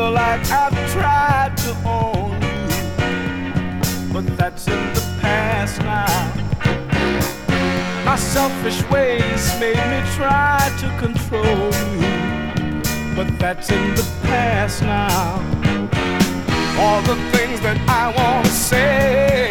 feel like I've tried to own you, but that's in the past now. My selfish ways made me try to control you, but that's in the past now. All the things that I want to say,